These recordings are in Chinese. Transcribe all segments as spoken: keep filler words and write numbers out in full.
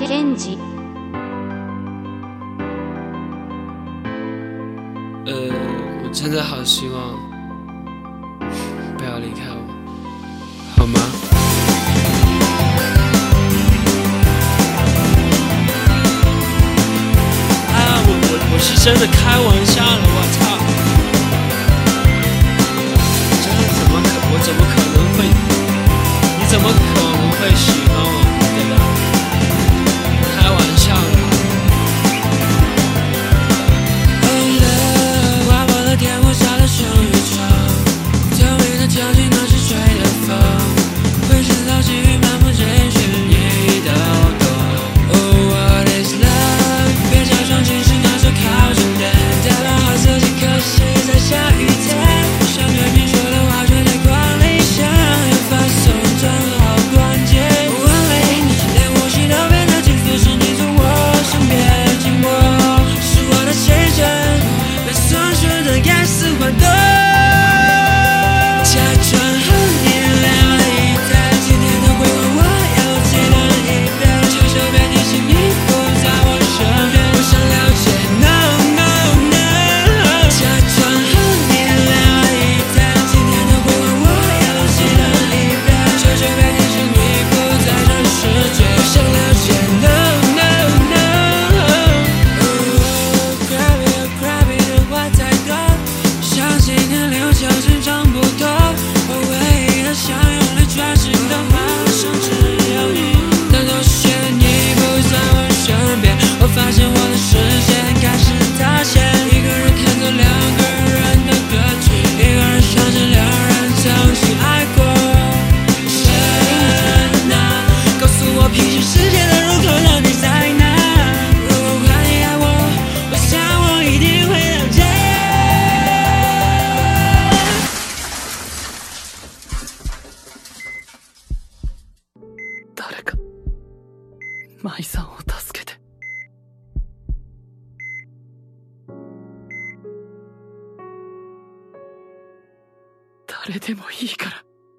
ケンジ。 呃，我真的好希望不要离开我，好吗？啊，我我我是真的开玩笑的，我操！真的怎么可，我怎么可能会？你怎么可能会喜欢我，对吧？开玩笑的。 天我下了像雨场，透明的条件那是吹的风，会制造机遇漫步这一圈你都懂。Oh what is love？ 别假装近视，那就靠近点，代表好自己，可惜在下雨天。想对你说的话，却太光理想，要发送正好关键。不完美，连呼吸都变得紧缩，是你从我身边经过，是我的青春。酸酸的该死环动，假装和你聊了一天，今天的回忆我又记得一遍，求求别提醒你不在我身边，我想了解 no no no， 假装和你聊了一天，今天的回忆我又记得一遍，求求别提醒你不在这世界，我想了解 no no no。Crappy crappy 话太多，像今天流球经常不多，我唯一的想用力抓紧的马上只有你，但都是你不在我身边，我发现我的视线开始塌陷，一个人看着两个人的歌曲，一个人想着两人曾经爱过，谁呢？告诉我平行世界的入口到底在哪？如果快你爱我，我想我一定会了解。 誰か舞さんを助けて。誰でもいいから。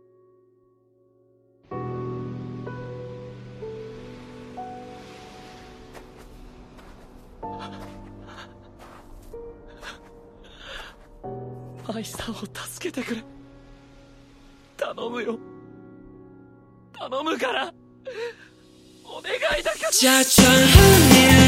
舞さんを助けてくれ。頼むよ。頼むから。お願いだから。 假装和你